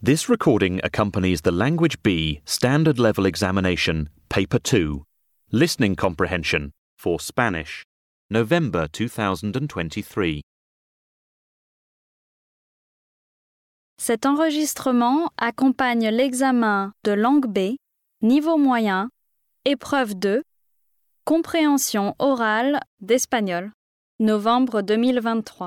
This recording accompanies the Language B Standard Level Examination, Paper 2, Listening Comprehension for Spanish, November 2023. Cet enregistrement accompagne l'examen de langue B, niveau moyen, épreuve 2, compréhension orale d'espagnol, novembre 2023.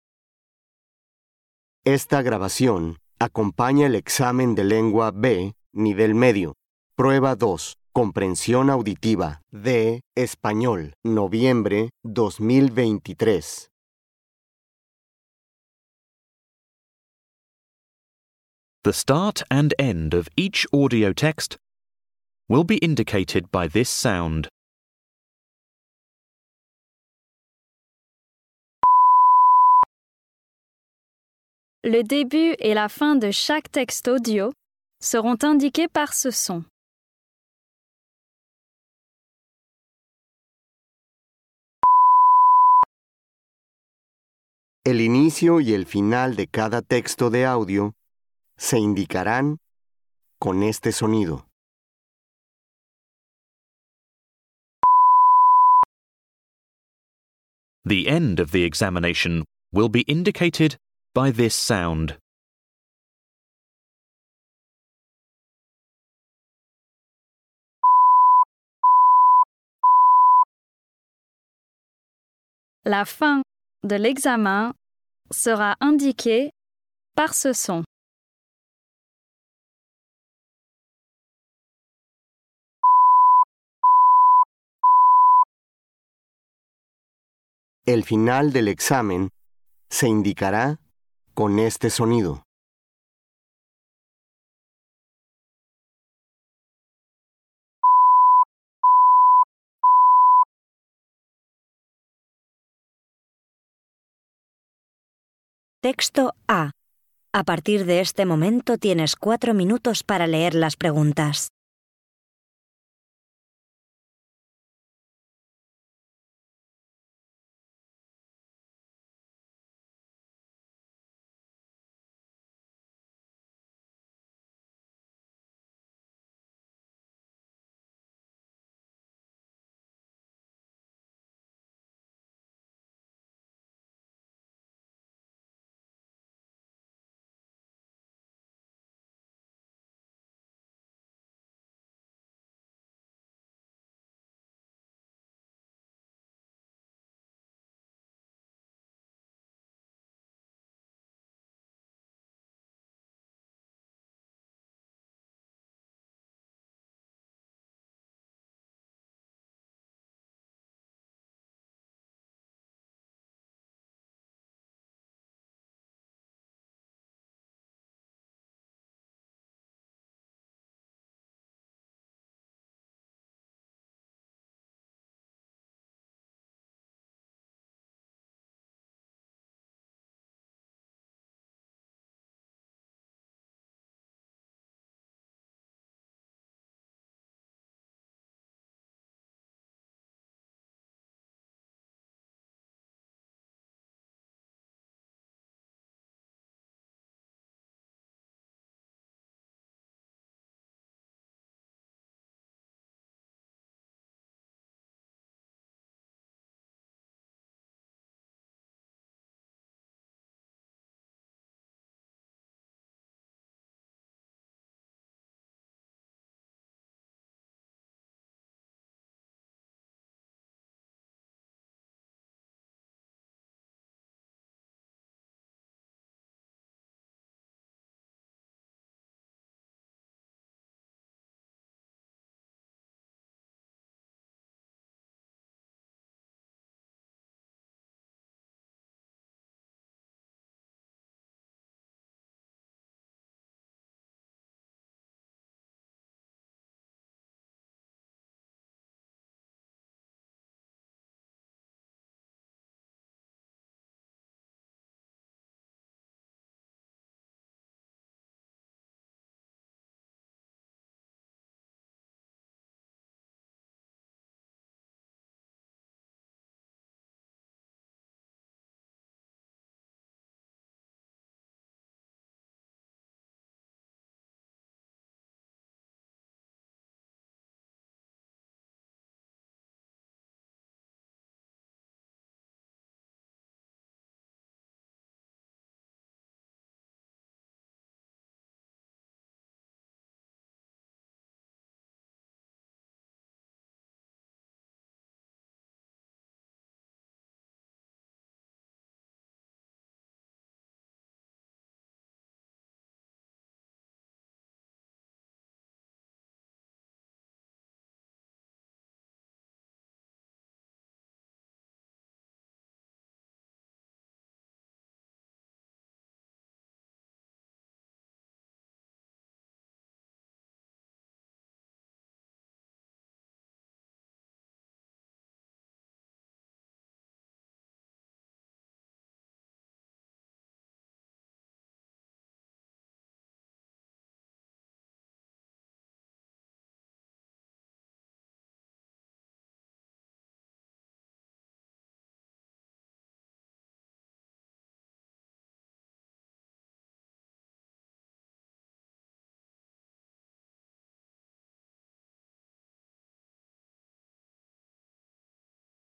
Esta grabación acompaña el examen de lengua B, nivel medio, prueba 2, comprensión auditiva de español, noviembre 2023. The start and end of each audio text will be indicated by this sound. Le début et la fin de chaque texte audio seront indiqués par ce son. El inicio y el final de cada texto de audio se indicarán con este sonido. The end of the examination will be indicated by this sound. La fin de l'examen sera indiquée par ce son. El final del examen se indicará con este sonido. Texto A. A partir de este momento tienes 4 minutos para leer las preguntas.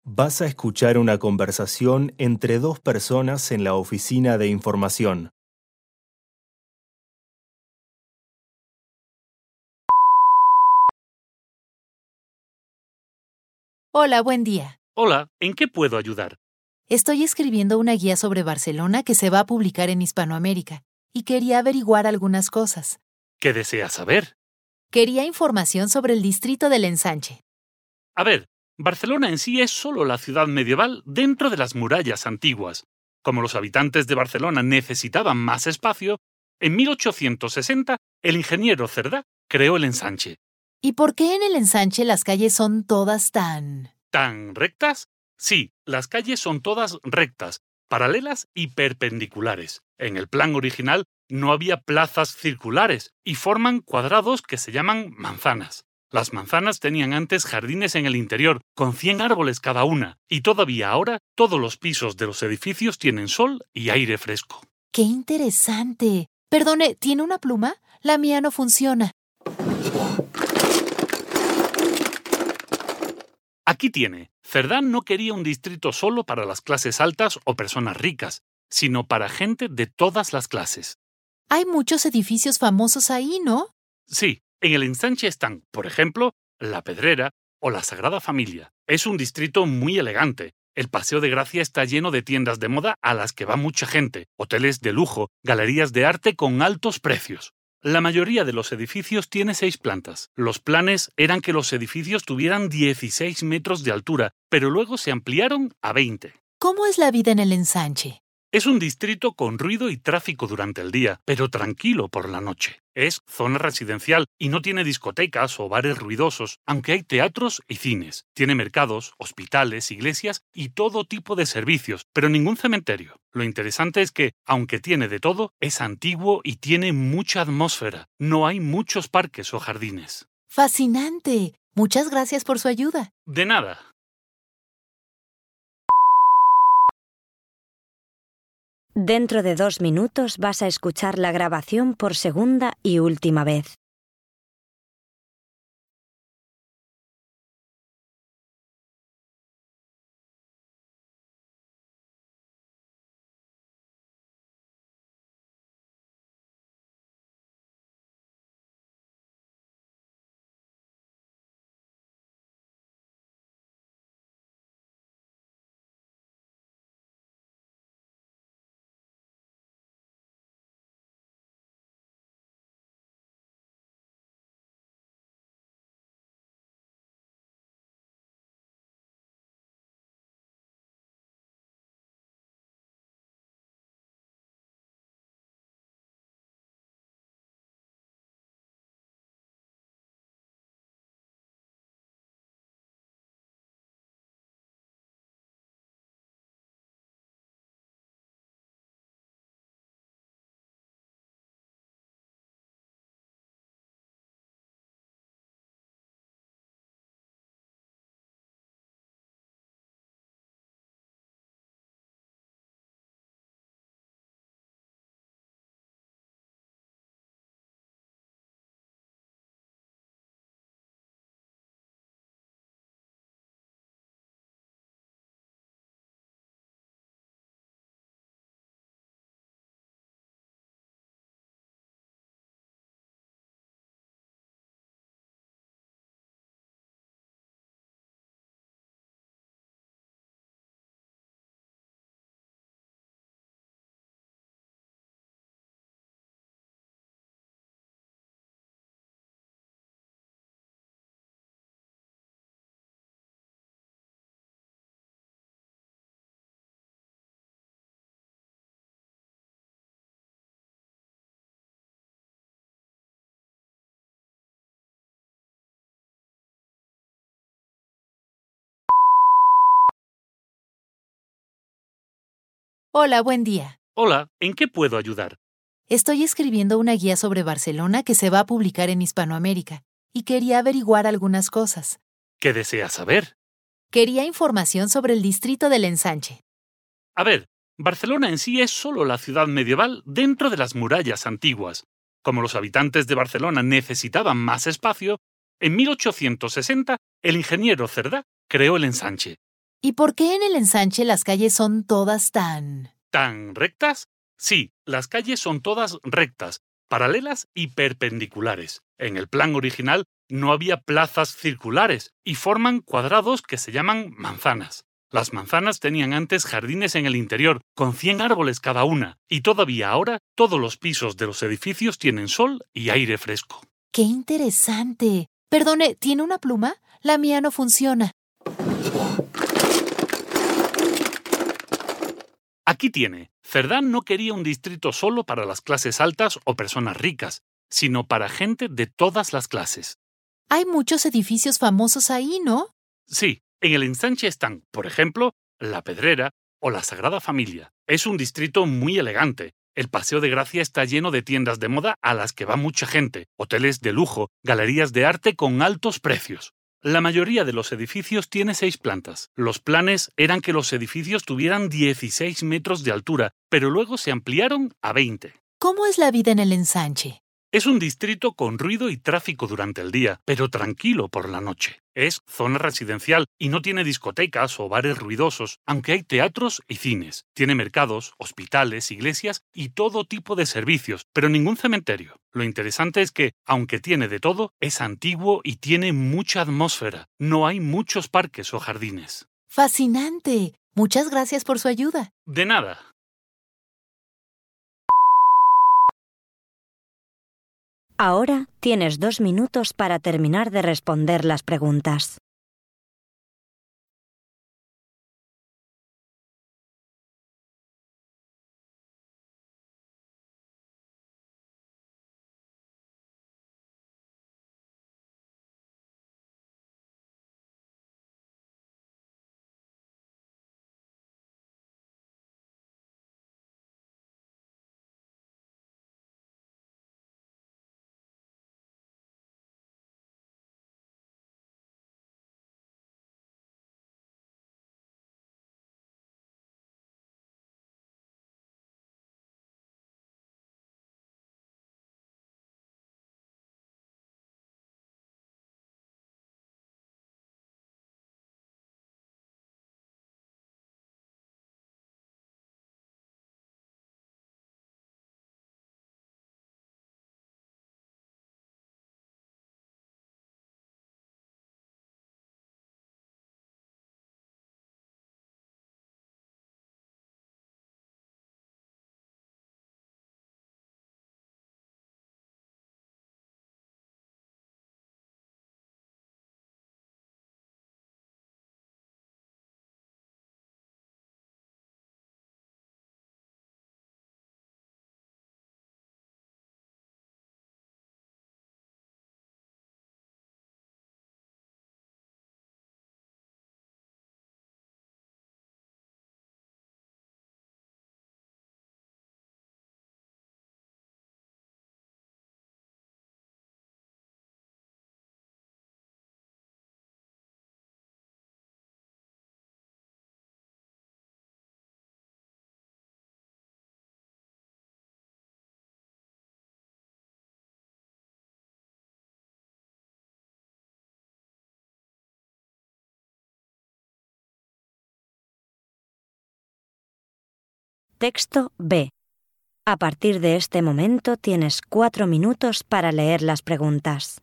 Vas a escuchar una conversación entre dos personas en la oficina de información. Hola, buen día. Hola, ¿en qué puedo ayudar? Estoy escribiendo una guía sobre Barcelona que se va a publicar en Hispanoamérica y quería averiguar algunas cosas. ¿Qué deseas saber? Quería información sobre el distrito del Ensanche. A ver, Barcelona en sí es solo la ciudad medieval dentro de las murallas antiguas. Como los habitantes de Barcelona necesitaban más espacio, en 1860 el ingeniero Cerdà creó el ensanche. ¿Y por qué en el Ensanche las calles son todas tan... ¿Tan rectas? Sí, las calles son todas rectas, paralelas y perpendiculares. En el plan original no había plazas circulares y forman cuadrados que se llaman manzanas. Las manzanas tenían antes jardines en el interior, con 100 árboles cada una, y todavía ahora todos los pisos de los edificios tienen sol y aire fresco. ¡Qué interesante! Perdone, ¿tiene una pluma? La mía no funciona. Aquí tiene. Cerdà no quería un distrito solo para las clases altas o personas ricas, sino para gente de todas las clases. Hay muchos edificios famosos ahí, ¿no? Sí, en el ensanche están, por ejemplo, La Pedrera o la Sagrada Familia. Es un distrito muy elegante. El Paseo de Gracia está lleno de tiendas de moda a las que va mucha gente, hoteles de lujo, galerías de arte con altos precios. La mayoría de los edificios tiene 6 plantas. Los planes eran que los edificios tuvieran 16 metros de altura, pero luego se ampliaron a 20. ¿Cómo es la vida en el Ensanche? Es un distrito con ruido y tráfico durante el día, pero tranquilo por la noche. Es zona residencial y no tiene discotecas o bares ruidosos, aunque hay teatros y cines. Tiene mercados, hospitales, iglesias y todo tipo de servicios, pero ningún cementerio. Lo interesante es que, aunque tiene de todo, es antiguo y tiene mucha atmósfera. No hay muchos parques o jardines. ¡Fascinante! Muchas gracias por su ayuda. De nada. Dentro de 2 minutos vas a escuchar la grabación por segunda y última vez. Hola, buen día. Hola, ¿en qué puedo ayudar? Estoy escribiendo una guía sobre Barcelona que se va a publicar en Hispanoamérica y quería averiguar algunas cosas. ¿Qué deseas saber? Quería información sobre el distrito del Ensanche. A ver, Barcelona en sí es solo la ciudad medieval dentro de las murallas antiguas. Como los habitantes de Barcelona necesitaban más espacio, en 1860 el ingeniero Cerdà creó el ensanche. ¿Y por qué en el ensanche las calles son todas tan... ¿Tan rectas? Sí, las calles son todas rectas, paralelas y perpendiculares. En el plan original no había plazas circulares y forman cuadrados que se llaman manzanas. Las manzanas tenían antes jardines en el interior, con 100 árboles cada una, y todavía ahora todos los pisos de los edificios tienen sol y aire fresco. ¡Qué interesante! Perdone, ¿tiene una pluma? La mía no funciona. Aquí tiene. Cerdán no quería un distrito solo para las clases altas o personas ricas, sino para gente de todas las clases. Hay muchos edificios famosos ahí, ¿no? Sí, en el ensanche están, por ejemplo, La Pedrera o la Sagrada Familia. Es un distrito muy elegante. El Paseo de Gracia está lleno de tiendas de moda a las que va mucha gente, hoteles de lujo, galerías de arte con altos precios. La mayoría de los edificios tiene 6 plantas. Los planes eran que los edificios tuvieran 16 metros de altura, pero luego se ampliaron a 20. ¿Cómo es la vida en el ensanche? Es un distrito con ruido y tráfico durante el día, pero tranquilo por la noche. Es zona residencial y no tiene discotecas o bares ruidosos, aunque hay teatros y cines. Tiene mercados, hospitales, iglesias y todo tipo de servicios, pero ningún cementerio. Lo interesante es que, aunque tiene de todo, es antiguo y tiene mucha atmósfera. No hay muchos parques o jardines. ¡Fascinante! Muchas gracias por su ayuda. De nada. Ahora tienes 2 minutos para terminar de responder las preguntas. Texto B. A partir de este momento tienes 4 minutos para leer las preguntas.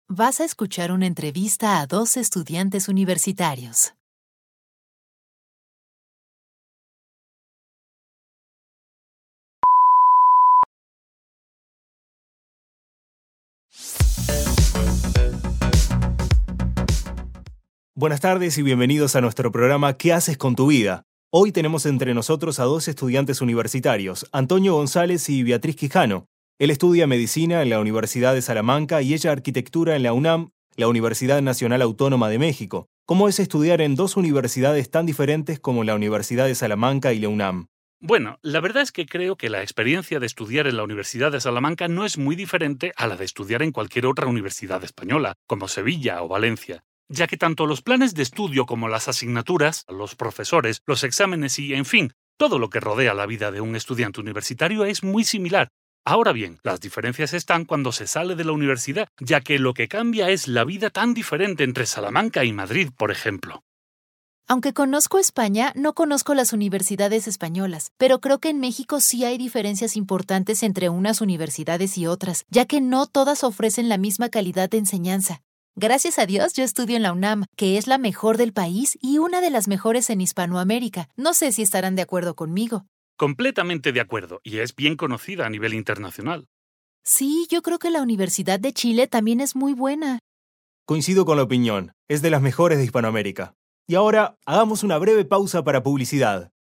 Vas a escuchar una entrevista a 2 estudiantes universitarios. Buenas tardes y bienvenidos a nuestro programa ¿Qué haces con tu vida? Hoy tenemos entre nosotros a 2 estudiantes universitarios, Antonio González y Beatriz Quijano. Él estudia medicina en la Universidad de Salamanca y ella arquitectura en la UNAM, la Universidad Nacional Autónoma de México. ¿Cómo es estudiar en 2 universidades tan diferentes como la Universidad de Salamanca y la UNAM? Bueno, la verdad es que creo que la experiencia de estudiar en la Universidad de Salamanca no es muy diferente a la de estudiar en cualquier otra universidad española, como Sevilla o Valencia, ya que tanto los planes de estudio como las asignaturas, los profesores, los exámenes y, en fin, todo lo que rodea la vida de un estudiante universitario es muy similar. Ahora bien, las diferencias están cuando se sale de la universidad, ya que lo que cambia es la vida tan diferente entre Salamanca y Madrid, por ejemplo. Aunque conozco España, no conozco las universidades españolas, pero creo que en México sí hay diferencias importantes entre unas universidades y otras, ya que no todas ofrecen la misma calidad de enseñanza. Gracias a Dios, yo estudio en la UNAM, que es la mejor del país y una de las mejores en Hispanoamérica. No sé si estarán de acuerdo conmigo. Completamente de acuerdo, y es bien conocida a nivel internacional. Sí, yo creo que la Universidad de Chile también es muy buena. Coincido con la opinión, es de las mejores de Hispanoamérica. Y ahora, hagamos una breve pausa para publicidad.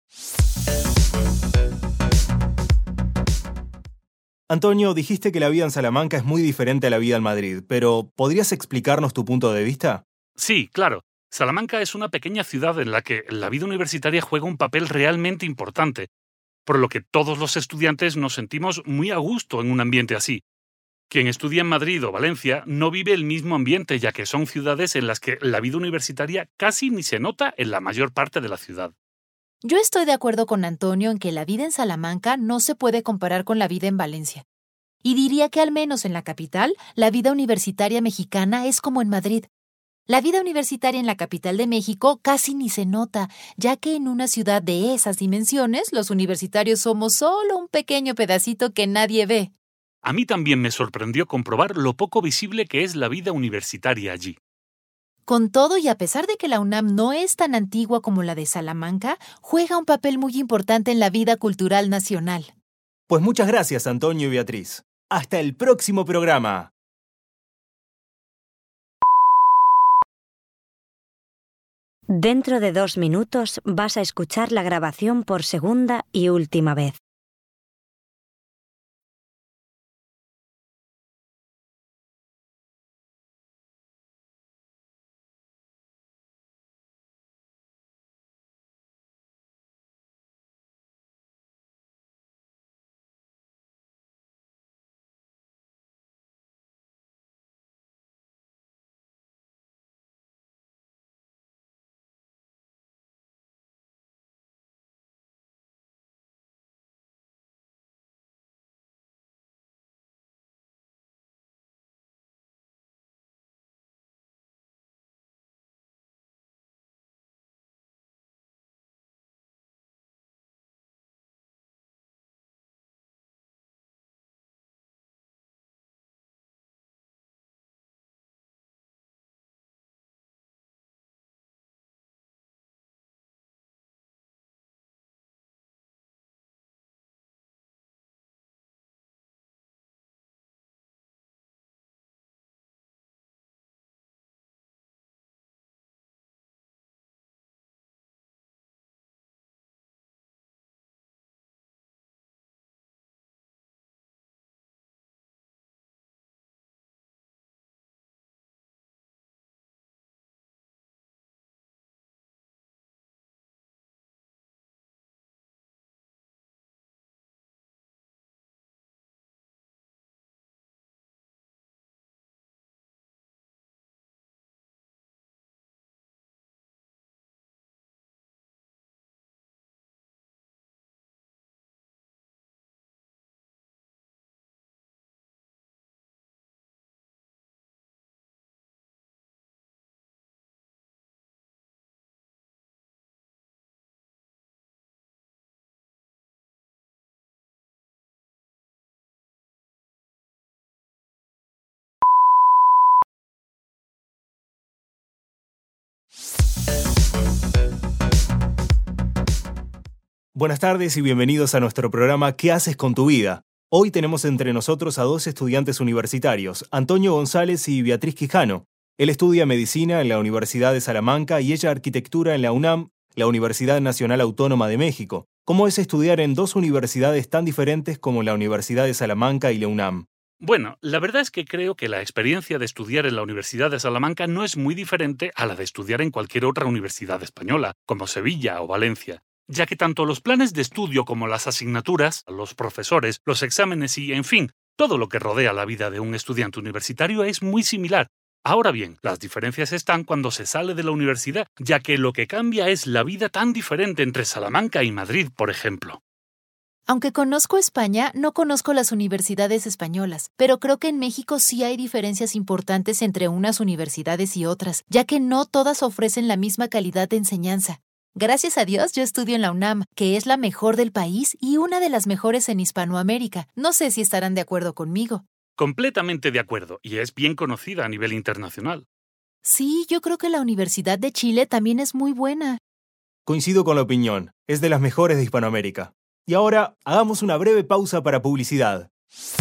Antonio, dijiste que la vida en Salamanca es muy diferente a la vida en Madrid, pero ¿podrías explicarnos tu punto de vista? Sí, claro. Salamanca es una pequeña ciudad en la que la vida universitaria juega un papel realmente importante, por lo que todos los estudiantes nos sentimos muy a gusto en un ambiente así. Quien estudia en Madrid o Valencia no vive el mismo ambiente, ya que son ciudades en las que la vida universitaria casi ni se nota en la mayor parte de la ciudad. Yo estoy de acuerdo con Antonio en que la vida en Salamanca no se puede comparar con la vida en Valencia. Y diría que al menos en la capital, la vida universitaria mexicana es como en Madrid. La vida universitaria en la capital de México casi ni se nota, ya que en una ciudad de esas dimensiones, los universitarios somos solo un pequeño pedacito que nadie ve. A mí también me sorprendió comprobar lo poco visible que es la vida universitaria allí. Con todo y a pesar de que la UNAM no es tan antigua como la de Salamanca, juega un papel muy importante en la vida cultural nacional. Pues muchas gracias, Antonio y Beatriz. ¡Hasta el próximo programa! Dentro de 2 minutos vas a escuchar la grabación por segunda y última vez. Buenas tardes y bienvenidos a nuestro programa ¿Qué haces con tu vida? Hoy tenemos entre nosotros a dos estudiantes universitarios, Antonio González y Beatriz Quijano. Él estudia medicina en la Universidad de Salamanca y ella arquitectura en la UNAM, la Universidad Nacional Autónoma de México. ¿Cómo es estudiar en dos universidades tan diferentes como la Universidad de Salamanca y la UNAM? Bueno, la verdad es que creo que la experiencia de estudiar en la Universidad de Salamanca no es muy diferente a la de estudiar en cualquier otra universidad española, como Sevilla o Valencia, ya que tanto los planes de estudio como las asignaturas, los profesores, los exámenes y, en fin, todo lo que rodea la vida de un estudiante universitario es muy similar. Ahora bien, las diferencias están cuando se sale de la universidad, ya que lo que cambia es la vida tan diferente entre Salamanca y Madrid, por ejemplo. Aunque conozco España, no conozco las universidades españolas, pero creo que en México sí hay diferencias importantes entre unas universidades y otras, ya que no todas ofrecen la misma calidad de enseñanza. Gracias a Dios, yo estudio en la UNAM, que es la mejor del país y una de las mejores en Hispanoamérica. No sé si estarán de acuerdo conmigo. Completamente de acuerdo, y es bien conocida a nivel internacional. Sí, yo creo que la Universidad de Chile también es muy buena. Coincido con la opinión, es de las mejores de Hispanoamérica. Y ahora, hagamos una breve pausa para publicidad.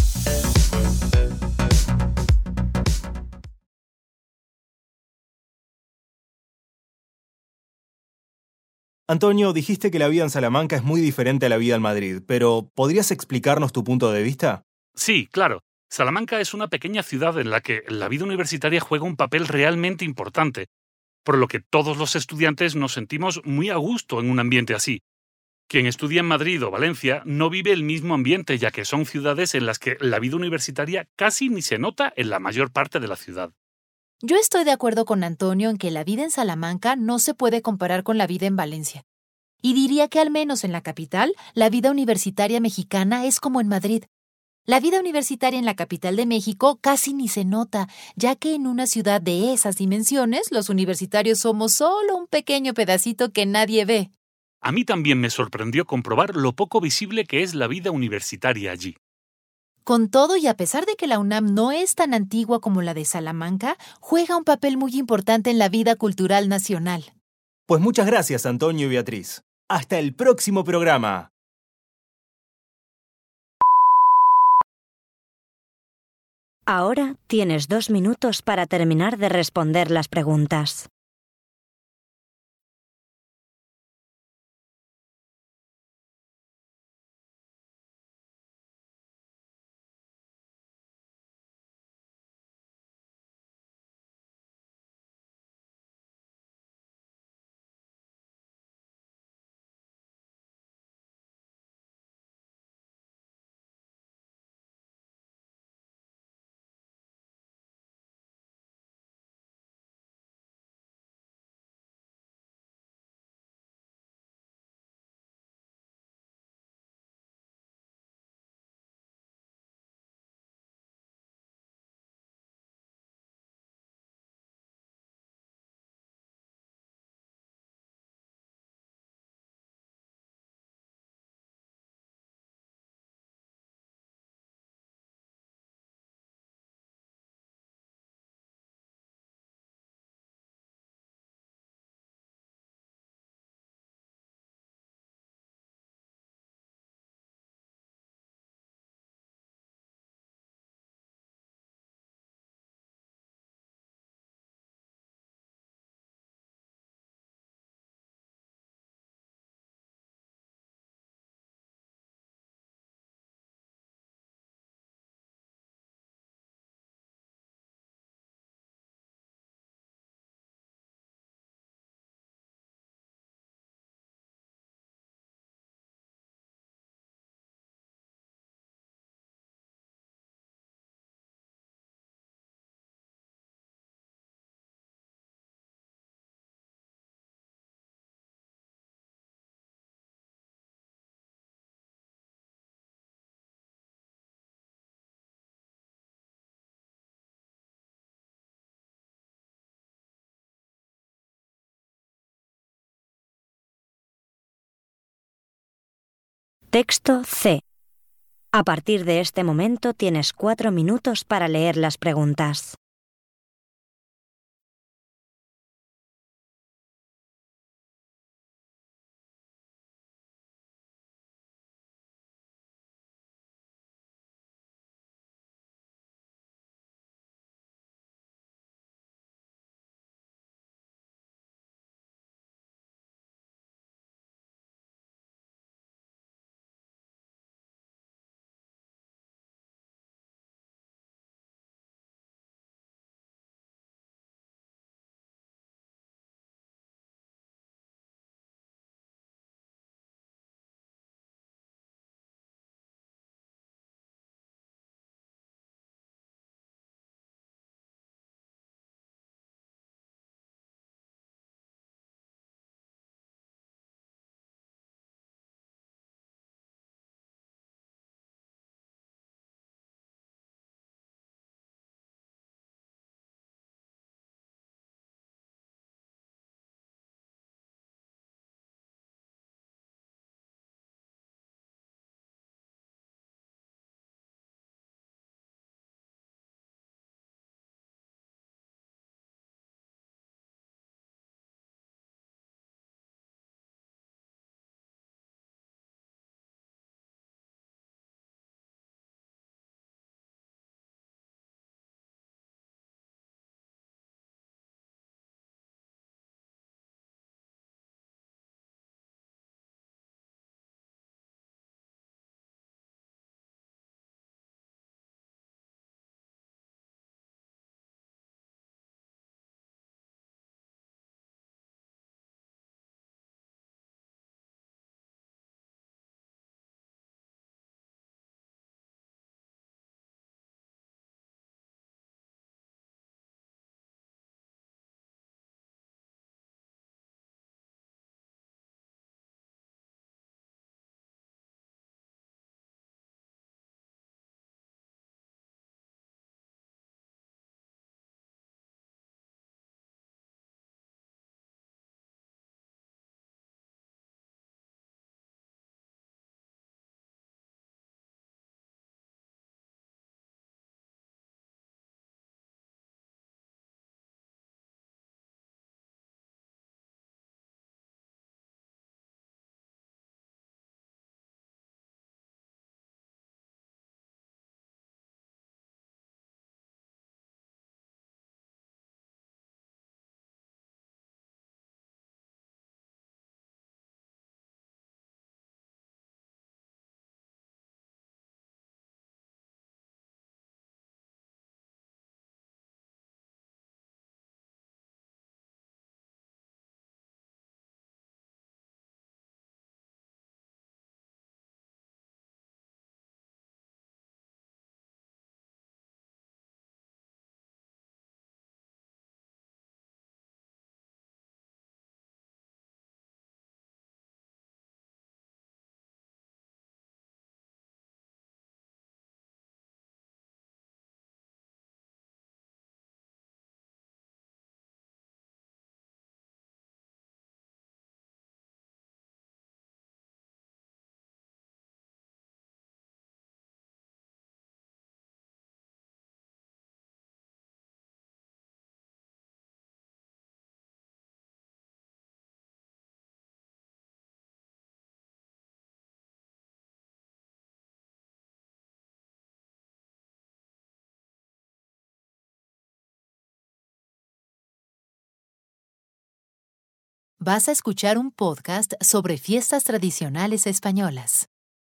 Antonio, dijiste que la vida en Salamanca es muy diferente a la vida en Madrid, pero ¿podrías explicarnos tu punto de vista? Sí, claro. Salamanca es una pequeña ciudad en la que la vida universitaria juega un papel realmente importante, por lo que todos los estudiantes nos sentimos muy a gusto en un ambiente así. Quien estudia en Madrid o Valencia no vive el mismo ambiente, ya que son ciudades en las que la vida universitaria casi ni se nota en la mayor parte de la ciudad. Yo estoy de acuerdo con Antonio en que la vida en Salamanca no se puede comparar con la vida en Valencia. Y diría que al menos en la capital, la vida universitaria mexicana es como en Madrid. La vida universitaria en la capital de México casi ni se nota, ya que en una ciudad de esas dimensiones, los universitarios somos solo un pequeño pedacito que nadie ve. A mí también me sorprendió comprobar lo poco visible que es la vida universitaria allí. Con todo y a pesar de que la UNAM no es tan antigua como la de Salamanca, juega un papel muy importante en la vida cultural nacional. Pues muchas gracias, Antonio y Beatriz. ¡Hasta el próximo programa! Ahora tienes 2 minutos para terminar de responder las preguntas. Texto C. A partir de este momento tienes 4 minutos para leer las preguntas. Vas a escuchar un podcast sobre fiestas tradicionales españolas.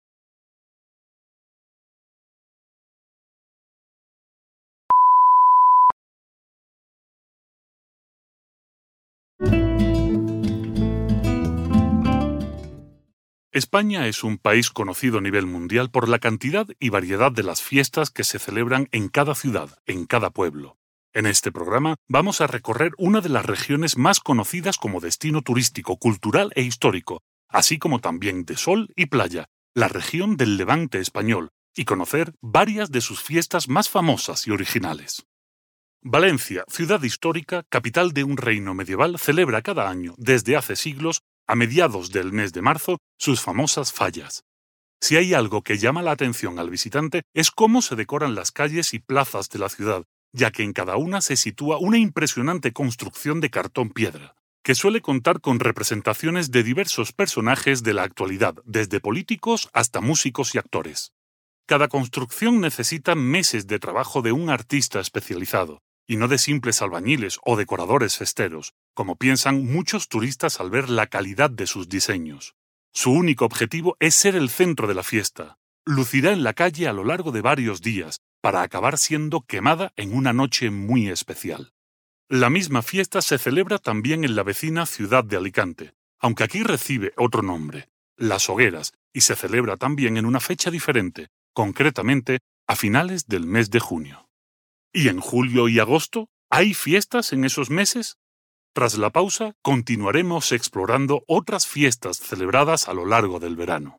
España es un país conocido a nivel mundial por la cantidad y variedad de las fiestas que se celebran en cada ciudad, en cada pueblo. En este programa vamos a recorrer una de las regiones más conocidas como destino turístico, cultural e histórico, así como también de sol y playa, la región del Levante español, y conocer varias de sus fiestas más famosas y originales. Valencia, ciudad histórica, capital de un reino medieval, celebra cada año, desde hace siglos, a mediados del mes de marzo, sus famosas fallas. Si hay algo que llama la atención al visitante es cómo se decoran las calles y plazas de la ciudad, ya que en cada una se sitúa una impresionante construcción de cartón piedra, que suele contar con representaciones de diversos personajes de la actualidad, desde políticos hasta músicos y actores. Cada construcción necesita meses de trabajo de un artista especializado, y no de simples albañiles o decoradores festeros, como piensan muchos turistas al ver la calidad de sus diseños. Su único objetivo es ser el centro de la fiesta. Lucirá en la calle a lo largo de varios días, para acabar siendo quemada en una noche muy especial. La misma fiesta se celebra también en la vecina ciudad de Alicante, aunque aquí recibe otro nombre, Las Hogueras, y se celebra también en una fecha diferente, concretamente a finales del mes de junio. ¿Y en julio y agosto? ¿Hay fiestas en esos meses? Tras la pausa, continuaremos explorando otras fiestas celebradas a lo largo del verano.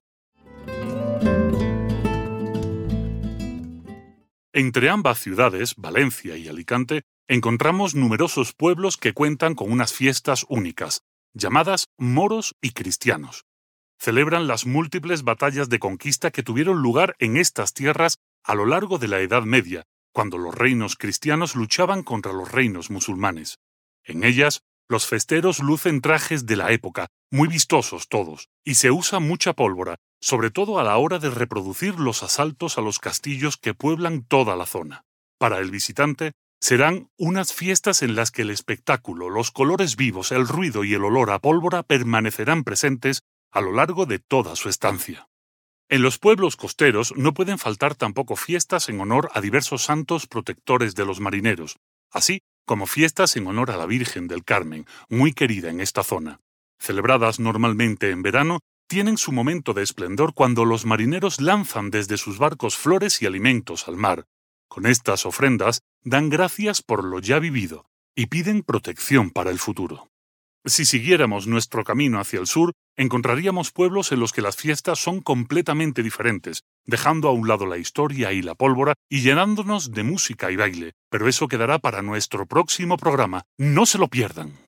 Entre ambas ciudades, Valencia y Alicante, encontramos numerosos pueblos que cuentan con unas fiestas únicas, llamadas moros y cristianos. Celebran las múltiples batallas de conquista que tuvieron lugar en estas tierras a lo largo de la Edad Media, cuando los reinos cristianos luchaban contra los reinos musulmanes. En ellas, los festeros lucen trajes de la época, muy vistosos todos, y se usa mucha pólvora, sobre todo a la hora de reproducir los asaltos a los castillos que pueblan toda la zona. Para el visitante, serán unas fiestas en las que el espectáculo, los colores vivos, el ruido y el olor a pólvora permanecerán presentes a lo largo de toda su estancia. En los pueblos costeros no pueden faltar tampoco fiestas en honor a diversos santos protectores de los marineros, así como fiestas en honor a la Virgen del Carmen, muy querida en esta zona. Celebradas normalmente en verano, tienen su momento de esplendor cuando los marineros lanzan desde sus barcos flores y alimentos al mar. Con estas ofrendas dan gracias por lo ya vivido y piden protección para el futuro. Si siguiéramos nuestro camino hacia el sur, encontraríamos pueblos en los que las fiestas son completamente diferentes, dejando a un lado la historia y la pólvora y llenándonos de música y baile, pero eso quedará para nuestro próximo programa. ¡No se lo pierdan!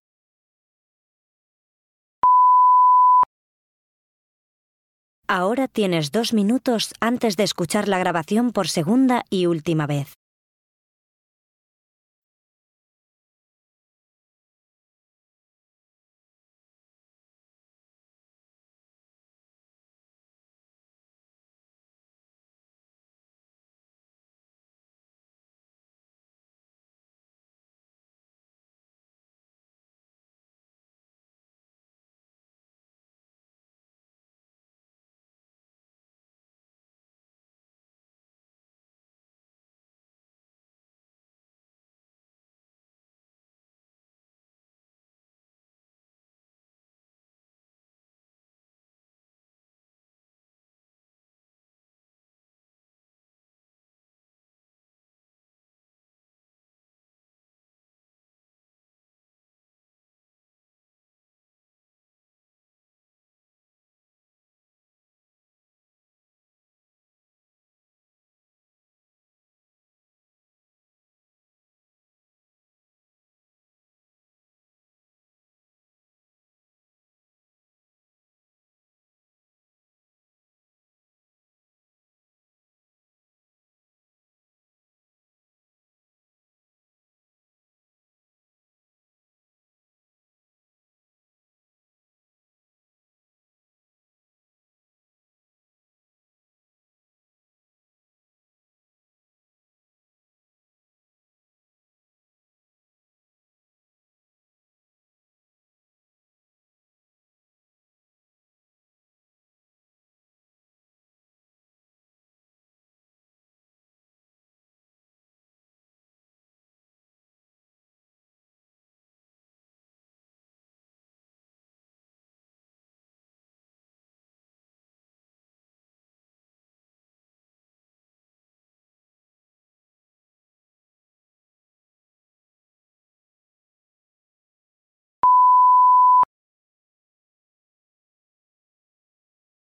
Ahora tienes 2 minutos antes de escuchar la grabación por segunda y última vez.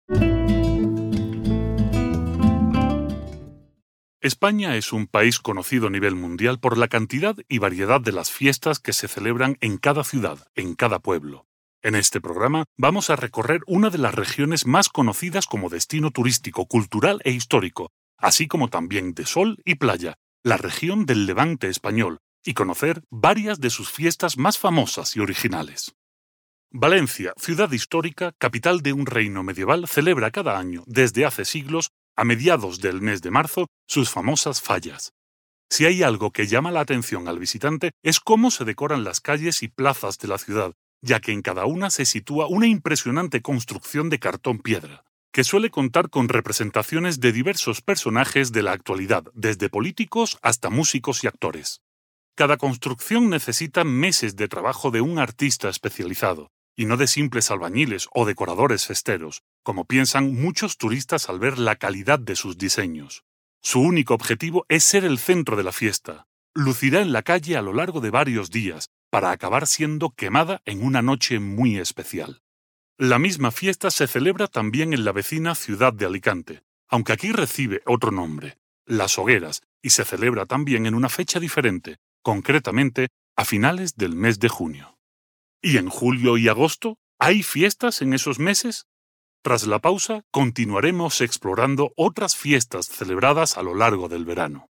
España es un país conocido a nivel mundial por la cantidad y variedad de las fiestas que se celebran en cada ciudad, en cada pueblo. En este programa vamos a recorrer una de las regiones más conocidas como destino turístico, cultural e histórico, así como también de sol y playa, la región del Levante español, y conocer varias de sus fiestas más famosas y originales. Valencia, ciudad histórica, capital de un reino medieval, celebra cada año, desde hace siglos, a mediados del mes de marzo, sus famosas fallas. Si hay algo que llama la atención al visitante es cómo se decoran las calles y plazas de la ciudad, ya que en cada una se sitúa una impresionante construcción de cartón-piedra, que suele contar con representaciones de diversos personajes de la actualidad, desde políticos hasta músicos y actores. Cada construcción necesita meses de trabajo de un artista especializado, y no de simples albañiles o decoradores festeros, como piensan muchos turistas al ver la calidad de sus diseños. Su único objetivo es ser el centro de la fiesta. Lucirá en la calle a lo largo de varios días, para acabar siendo quemada en una noche muy especial. La misma fiesta se celebra también en la vecina ciudad de Alicante, aunque aquí recibe otro nombre, Las Hogueras, y se celebra también en una fecha diferente, concretamente a finales del mes de junio. ¿Y en julio y agosto? ¿Hay fiestas en esos meses? Tras la pausa, continuaremos explorando otras fiestas celebradas a lo largo del verano.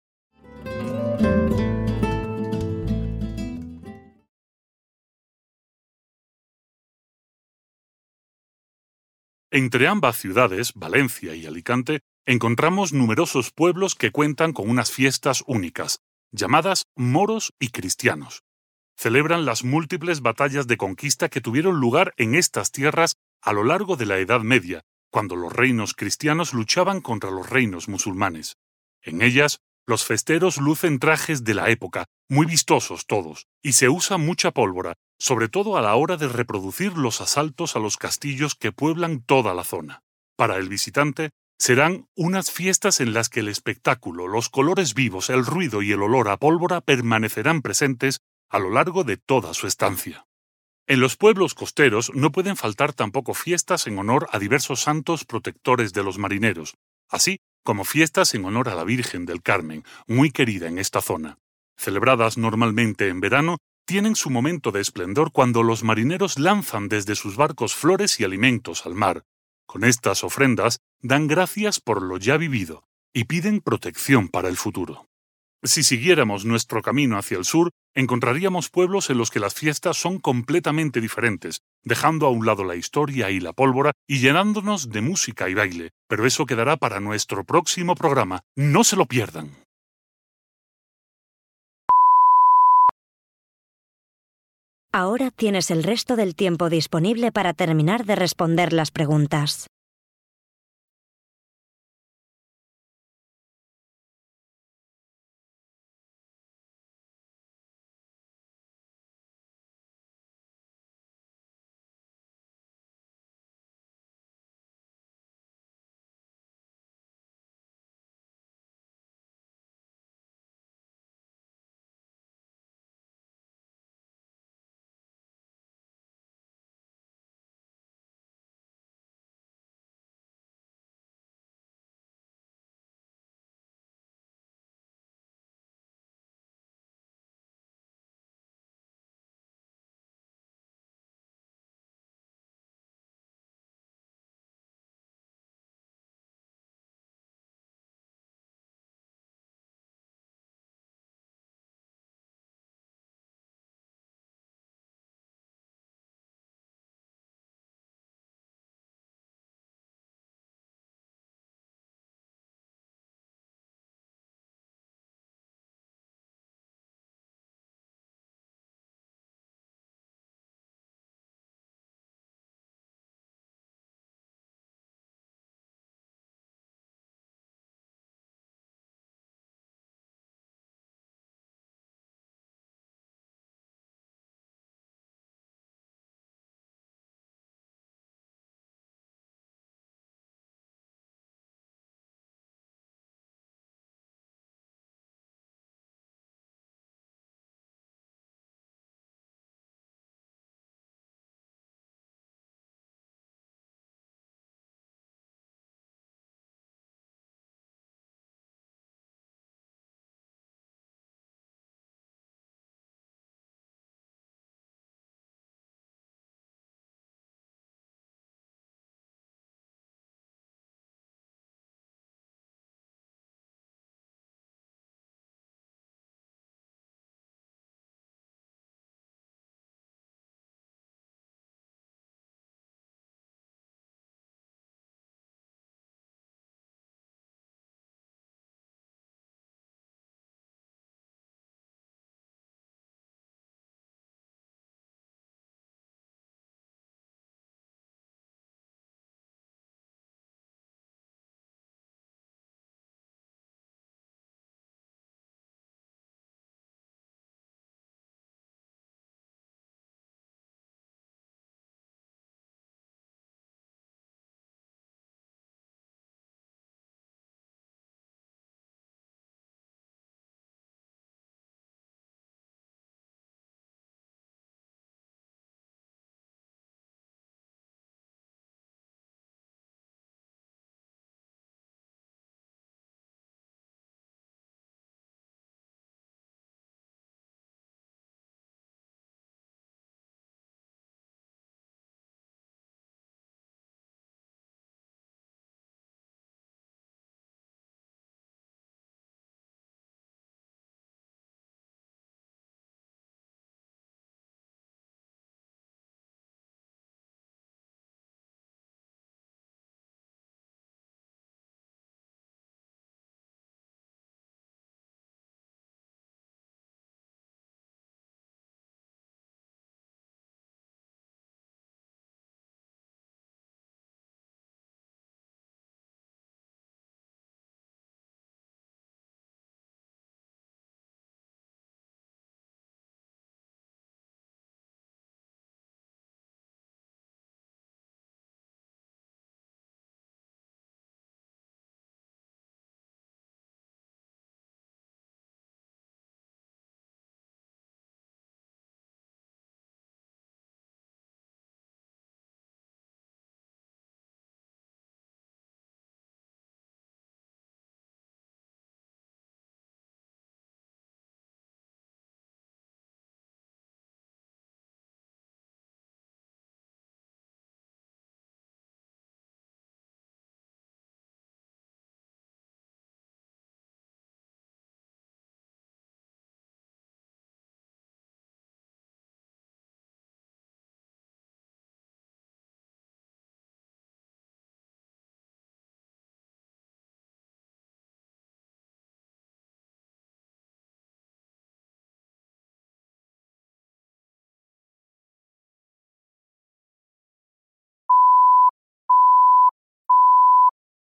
Entre ambas ciudades, Valencia y Alicante, encontramos numerosos pueblos que cuentan con unas fiestas únicas, llamadas moros y cristianos. Celebran las múltiples batallas de conquista que tuvieron lugar en estas tierras a lo largo de la Edad Media, cuando los reinos cristianos luchaban contra los reinos musulmanes. En ellas, los festeros lucen trajes de la época, muy vistosos todos, y se usa mucha pólvora, sobre todo a la hora de reproducir los asaltos a los castillos que pueblan toda la zona. Para el visitante, serán unas fiestas en las que el espectáculo, los colores vivos, el ruido y el olor a pólvora permanecerán presentes a lo largo de toda su estancia. En los pueblos costeros no pueden faltar tampoco fiestas en honor a diversos santos protectores de los marineros, así como fiestas en honor a la Virgen del Carmen, muy querida en esta zona. Celebradas normalmente en verano, tienen su momento de esplendor cuando los marineros lanzan desde sus barcos flores y alimentos al mar. Con estas ofrendas dan gracias por lo ya vivido y piden protección para el futuro. Si siguiéramos nuestro camino hacia el sur, encontraríamos pueblos en los que las fiestas son completamente diferentes, dejando a un lado la historia y la pólvora y llenándonos de música y baile. Pero eso quedará para nuestro próximo programa. ¡No se lo pierdan! Ahora tienes el resto del tiempo disponible para terminar de responder las preguntas.